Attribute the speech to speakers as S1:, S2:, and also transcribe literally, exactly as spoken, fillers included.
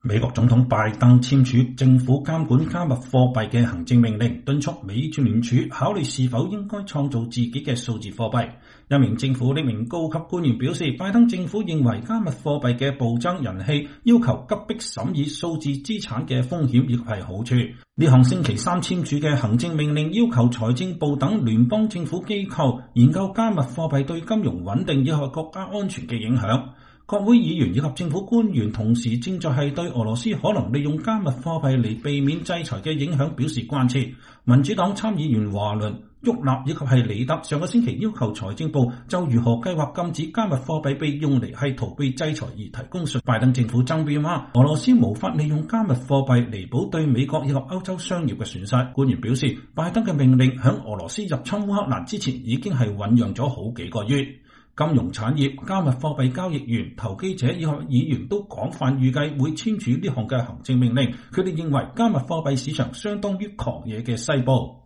S1: 美國總統拜登簽署政府監管加密貨幣嘅行政命令，敦促美聯儲考慮是否應該創造自己嘅數字貨幣。一名政府呢名高級官員表示，拜登政府認為加密貨幣嘅暴增人氣要求急迫審議數字資產嘅風險亦係好處。呢項星期三簽署嘅行政命令要求財政部等聯邦政府機構研究加密貨幣對金融穩定以及國家安全嘅影響。國會議員以及政府官員同時正在係對俄羅斯可能利用加密貨幣嚟避免制裁嘅影響表示關切。民主黨參議員華倫、沃納以及係李德上個星期要求財政部就如何計劃禁止加密貨幣被用嚟係逃避制裁而提供述。拜登政府爭辯話，俄羅斯無法利用加密貨幣彌補對美國以及歐洲商業嘅損失。官員表示，拜登嘅命令響俄羅斯入侵烏克蘭之前已經係醞釀咗好幾個月。金融產業、加密貨幣交易員、投機者以及議員都廣泛預計會簽署呢項嘅行政命令。佢哋認為加密貨幣市場相當於狂野嘅西部。